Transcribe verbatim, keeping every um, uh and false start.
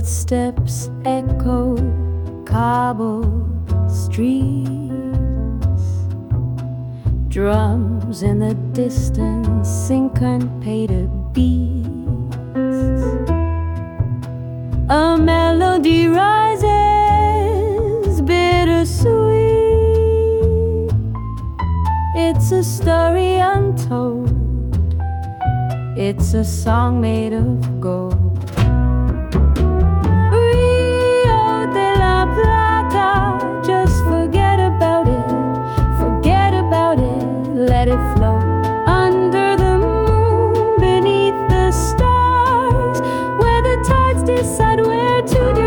Footsteps echo cobbled streets, drums in the distance, syncopated beats. A melody rises, bittersweet. It's a story untold. It's a song made of gold. Rio de la Plata, just forget about it, forget about it, let it flow. Under the moon, beneath the stars, where the tides decide where to